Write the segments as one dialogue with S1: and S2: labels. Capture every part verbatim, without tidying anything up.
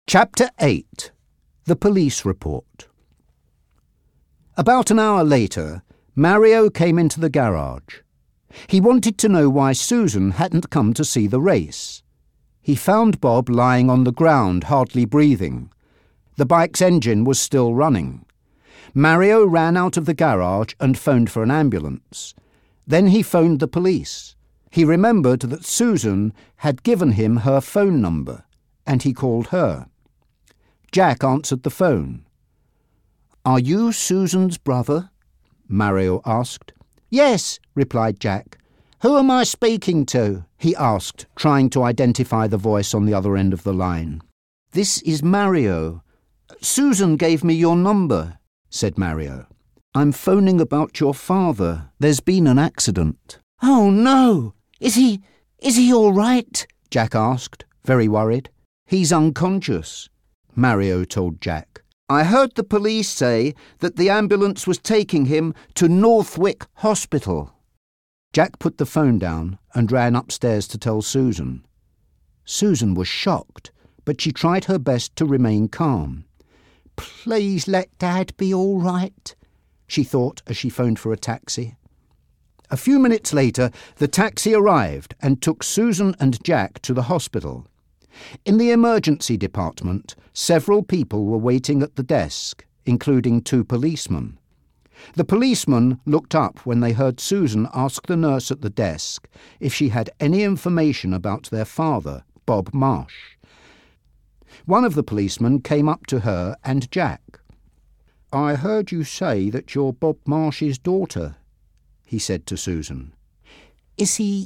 S1: Chapter eight. The Police Report. About an hour later, Mario came into the garage. He wanted to know why Susan hadn't come to see the race. He found Bob lying on the ground, hardly breathing. The bike's engine was still running. Mario ran out of the garage and phoned for an ambulance. Then he phoned the police. He remembered that Susan had given him her phone number, and he called her. Jack answered the phone. "Are you Susan's brother?" Mario asked. "Yes," replied Jack. "Who am I speaking to?" he asked, trying to identify the voice on the other end of the line. "This is Mario. Susan gave me your number," said Mario. "I'm phoning about your father. There's been an accident." "Oh, no! Is he... is he all right?" Jack asked, very worried. "He's unconscious," Mario told Jack. "I heard the police say that the ambulance was taking him to Northwick Hospital." Jack put the phone down and ran upstairs to tell Susan. Susan was shocked, but she tried her best to remain calm. "Please let Dad be all right," she thought as she phoned for a taxi. A few minutes later, the taxi arrived and took Susan and Jack to the hospital. In the emergency department, several people were waiting at the desk, including two policemen. The policemen looked up when they heard Susan ask the nurse at the desk if she had any information about their father, Bob Marsh. One of the policemen came up to her and Jack. "I heard you say that you're Bob Marsh's daughter," he said to Susan. "Is he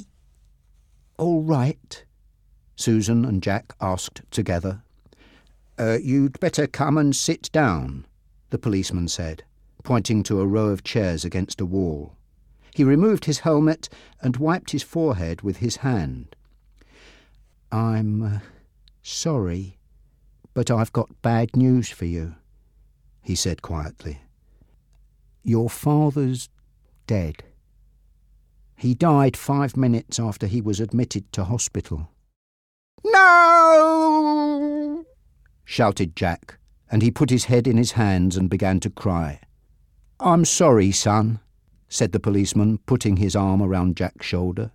S1: all right?" Susan and Jack asked together. Uh, "You'd better come and sit down," the policeman said, pointing to a row of chairs against a wall. He removed his helmet and wiped his forehead with his hand. "I'm uh, sorry, but I've got bad news for you," he said quietly. "Your father's dead. He died five minutes after he was admitted to hospital." "No!" shouted Jack, and he put his head in his hands and began to cry. "I'm sorry, son," said the policeman, putting his arm around Jack's shoulder.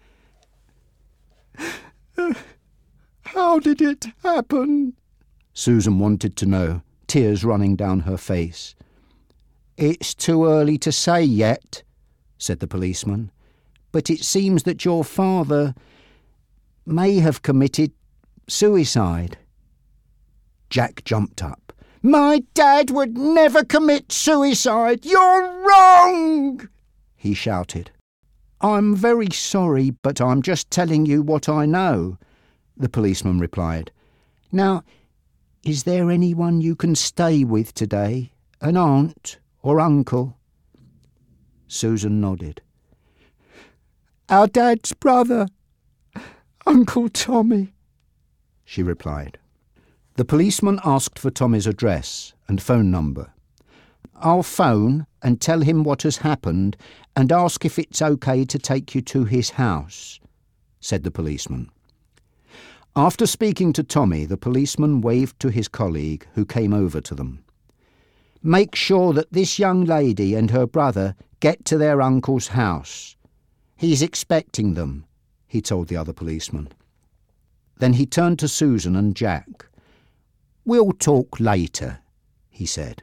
S1: "How did it happen?" Susan wanted to know, tears running down her face. "It's too early to say yet," said the policeman, "but it seems that your father may have committed suicide." Jack jumped up. "My dad would never commit suicide! You're wrong!" he shouted. "I'm very sorry, but I'm just telling you what I know," the policeman replied. "Now, is there anyone you can stay with today? An aunt or uncle?" Susan nodded. "Our dad's brother, Uncle Tommy," she replied. The policeman asked for Tommy's address and phone number. "I'll phone and tell him what has happened and ask if it's okay to take you to his house," said the policeman. After speaking to Tommy, the policeman waved to his colleague, who came over to them. "Make sure that this young lady and her brother get to their uncle's house. He's expecting them," he told the other policeman. Then he turned to Susan and Jack. "We'll talk later," he said.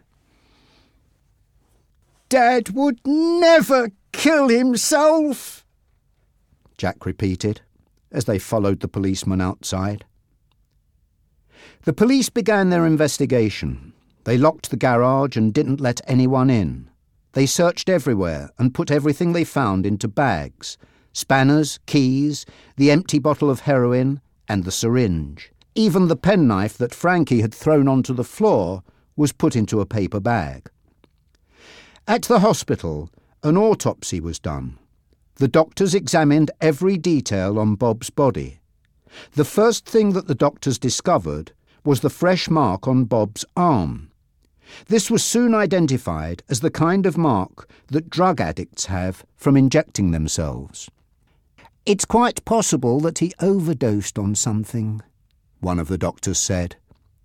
S1: "Dad would never kill himself," Jack repeated, as they followed the policeman outside. The police began their investigation. They locked the garage and didn't let anyone in. They searched everywhere and put everything they found into bags: spanners, keys, the empty bottle of heroin, and the syringe. Even the penknife that Frankie had thrown onto the floor was put into a paper bag. At the hospital, an autopsy was done. The doctors examined every detail on Bob's body. The first thing that the doctors discovered was the fresh mark on Bob's arm. This was soon identified as the kind of mark that drug addicts have from injecting themselves. "It's quite possible that he overdosed on something," one of the doctors said.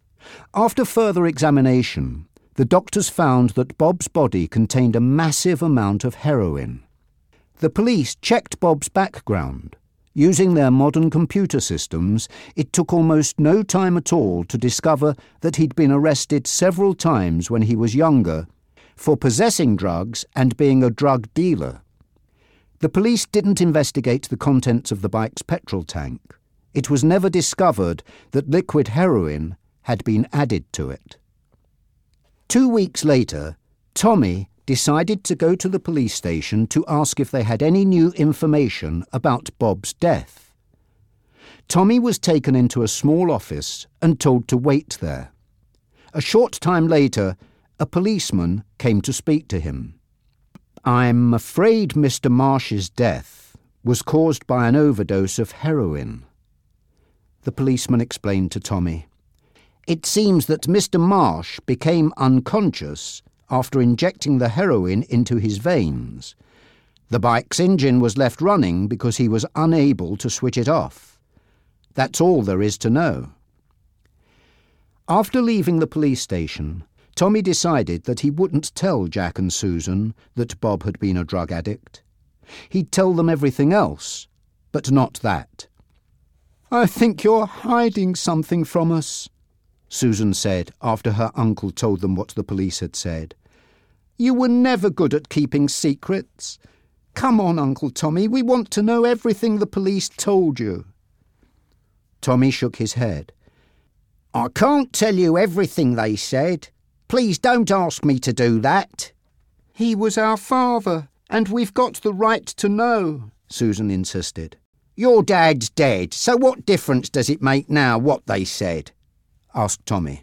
S1: After further examination, the doctors found that Bob's body contained a massive amount of heroin. The police checked Bob's background. Using their modern computer systems, it took almost no time at all to discover that he'd been arrested several times when he was younger for possessing drugs and being a drug dealer. The police didn't investigate the contents of the bike's petrol tank. It was never discovered that liquid heroin had been added to it. Two weeks later, Tommy decided to go to the police station to ask if they had any new information about Bob's death. Tommy was taken into a small office and told to wait there. A short time later, a policeman came to speak to him. "I'm afraid Mister Marsh's death was caused by an overdose of heroin," the policeman explained to Tommy. "It seems that Mister Marsh became unconscious after injecting the heroin into his veins. The bike's engine was left running because he was unable to switch it off. That's all there is to know." After leaving the police station, Tommy decided that he wouldn't tell Jack and Susan that Bob had been a drug addict. He'd tell them everything else, but not that. "I think you're hiding something from us," Susan said after her uncle told them what the police had said. "You were never good at keeping secrets. Come on, Uncle Tommy, we want to know everything the police told you." Tommy shook his head. "I can't tell you everything they said. Please don't ask me to do that." "He was our father, and we've got the right to know," Susan insisted. "Your dad's dead, so what difference does it make now what they said?" asked Tommy.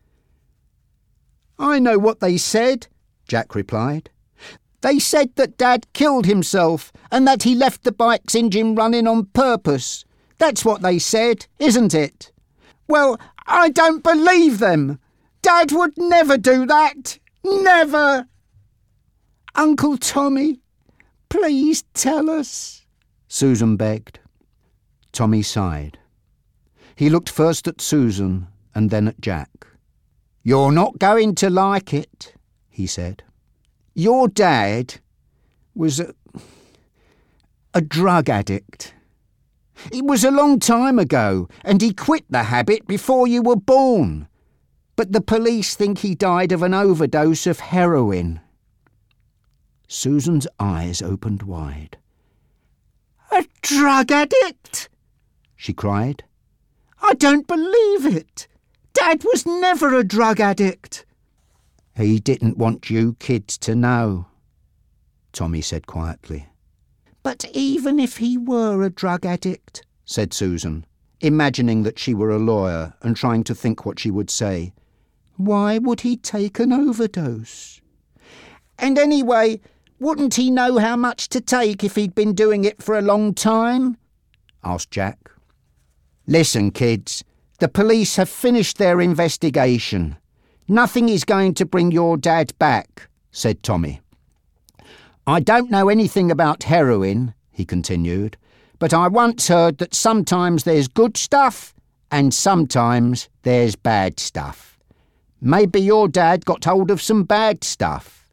S1: "I know what they said," Jack replied. "They said that Dad killed himself and that he left the bike's engine running on purpose. That's what they said, isn't it?" "Well, I don't believe them. Dad would never do that. Never." "Uncle Tommy, please tell us," Susan begged. Tommy sighed. He looked first at Susan and then at Jack. "You're not going to like it," he said. "Your dad was a, a drug addict. It was a long time ago, and he quit the habit before you were born. But the police think he died of an overdose of heroin." Susan's eyes opened wide. "A drug addict?" she cried. "I don't believe it. Dad was never a drug addict." "He didn't want you kids to know," Tommy said quietly. "But even if he were a drug addict," said Susan, imagining that she were a lawyer and trying to think what she would say, "why would he take an overdose? And anyway, wouldn't he know how much to take if he'd been doing it for a long time?" asked Jack. "Listen, kids, the police have finished their investigation. Nothing is going to bring your dad back," said Tommy. "I don't know anything about heroin," he continued, "but I once heard that sometimes there's good stuff and sometimes there's bad stuff. Maybe your dad got hold of some bad stuff."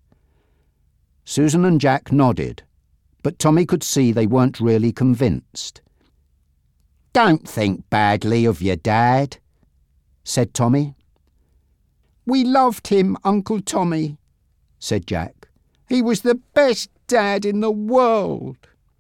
S1: Susan and Jack nodded, but Tommy could see they weren't really convinced. "Don't think badly of your dad," said Tommy. "We loved him, Uncle Tommy," said Jack. "He was the best dad in the world."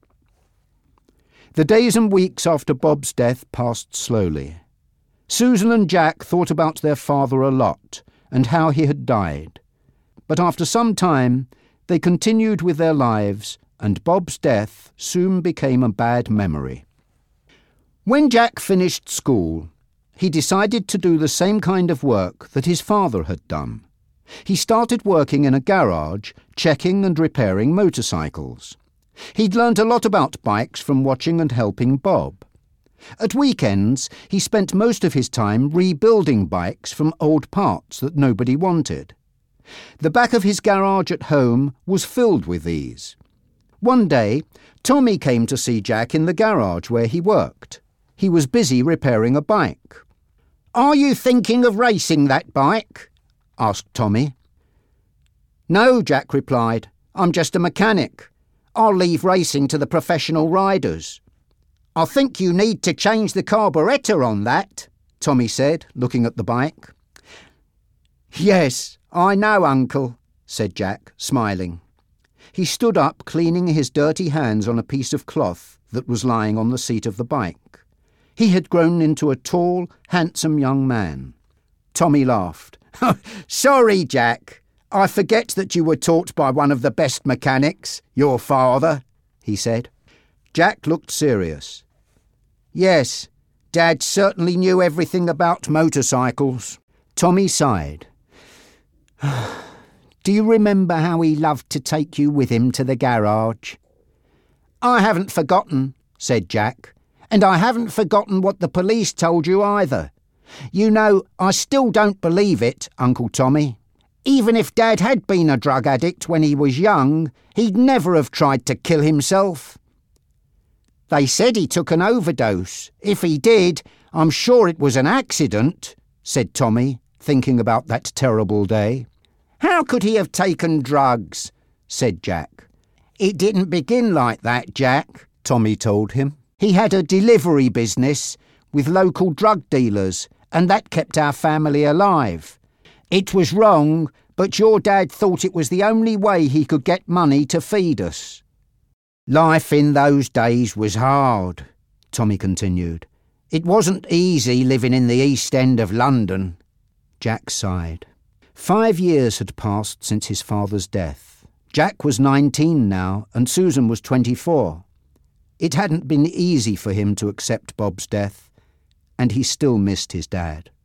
S1: The days and weeks after Bob's death passed slowly. Susan and Jack thought about their father a lot and how he had died. But after some time, they continued with their lives, and Bob's death soon became a bad memory. When Jack finished school, he decided to do the same kind of work that his father had done. He started working in a garage, checking and repairing motorcycles. He'd learnt a lot about bikes from watching and helping Bob. At weekends, he spent most of his time rebuilding bikes from old parts that nobody wanted. The back of his garage at home was filled with these. One day, Tommy came to see Jack in the garage where he worked. He was busy repairing a bike. "Are you thinking of racing that bike?" asked Tommy. "No," Jack replied. "I'm just a mechanic. I'll leave racing to the professional riders." "I think you need to change the carburettor on that," Tommy said, looking at the bike. "Yes, I know, Uncle," said Jack, smiling. He stood up, cleaning his dirty hands on a piece of cloth that was lying on the seat of the bike. He had grown into a tall, handsome young man. Tommy laughed. "Sorry, Jack. I forget that you were taught by one of the best mechanics, your father," he said. Jack looked serious. "Yes, Dad certainly knew everything about motorcycles." Tommy sighed. "Do you remember how he loved to take you with him to the garage?" "I haven't forgotten," said Jack. "And I haven't forgotten what the police told you either. You know, I still don't believe it, Uncle Tommy. Even if Dad had been a drug addict when he was young, he'd never have tried to kill himself." "They said he took an overdose. If he did, I'm sure it was an accident," said Tommy, thinking about that terrible day. "How could he have taken drugs?" said Jack. "It didn't begin like that, Jack," Tommy told him. "He had a delivery business with local drug dealers, and that kept our family alive. It was wrong, but your dad thought it was the only way he could get money to feed us." "Life in those days was hard," Tommy continued. "It wasn't easy living in the East End of London." Jack sighed. Five years had passed since his father's death. Jack was nineteen now, and Susan was twenty-four. It hadn't been easy for him to accept Bob's death, and he still missed his dad.